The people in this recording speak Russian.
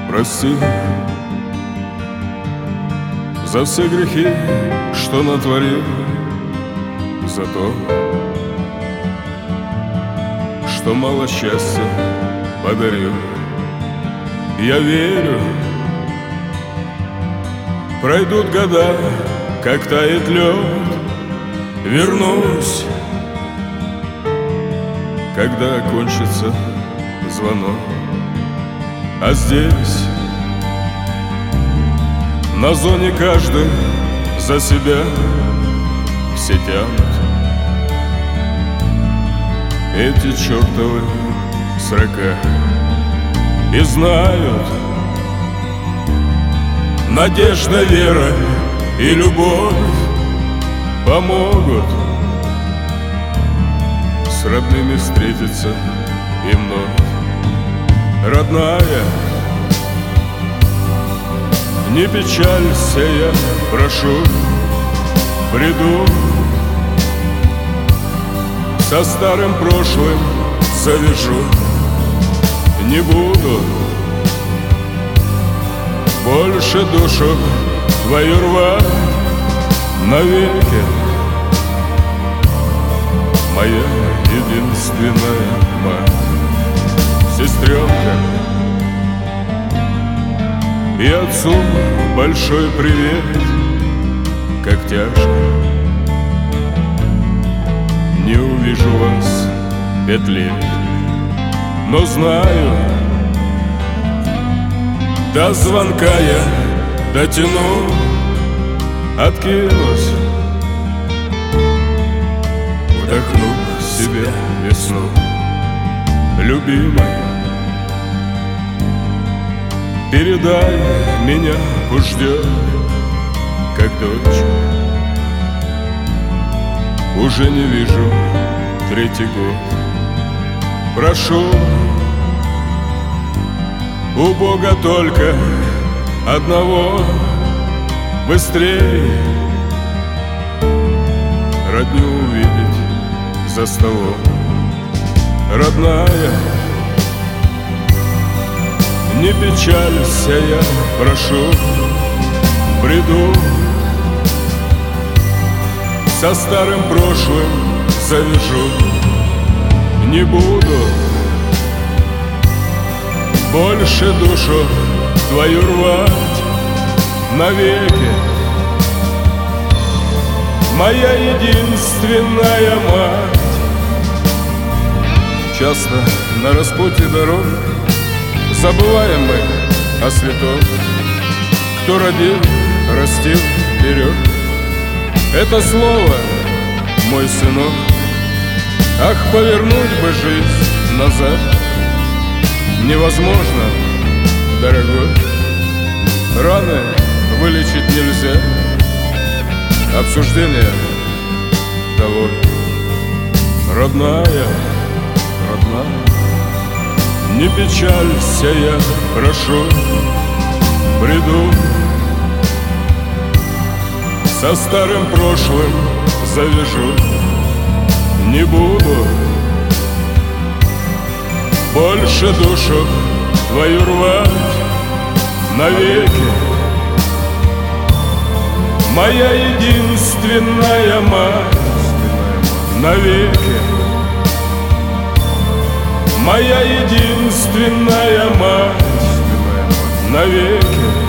прости за все грехи, что натворил, за то, что мало счастья подарил. Я верю, пройдут года, как тает лед, вернусь, когда кончится звонок. А здесь, на зоне, каждый за себя, все тянут эти чертовы срока и знают: надежда, вера и любовь помогут с родными встретиться и вновь. Родная, не печалься, я прошу, приду, со старым прошлым завяжу. Не буду больше душу твою рвать навеки, моя единственная мать. Сестренка, и отцу большой привет. Как тяжко, не увижу вас 5 лет, но знаю, до звонка я дотяну, откинусь, вдохну в себя весну. Любимая, передай меня, пусть ждет, как дочь. Уже не вижу 3-й год. Прошу у Бога только одного: быстрее родню увидеть за столом. Родная, не печалься, я прошу, приду, со старым прошлым завяжу. Не буду больше душу твою рвать навеки, моя единственная мать. Часто на распутье дорог забываем мы о святом, кто родил, растил, берег. Это слово, мой сынок, ах, повернуть бы жизнь назад невозможно, дорогой. Раны вылечить нельзя, обсуждение долой. Родная, родная, не печалься, я прошу, приду, со старым прошлым завяжу. Не буду больше душу твою рвать навеки, моя единственная мать. Навеки, моя единственная мать. Навеки.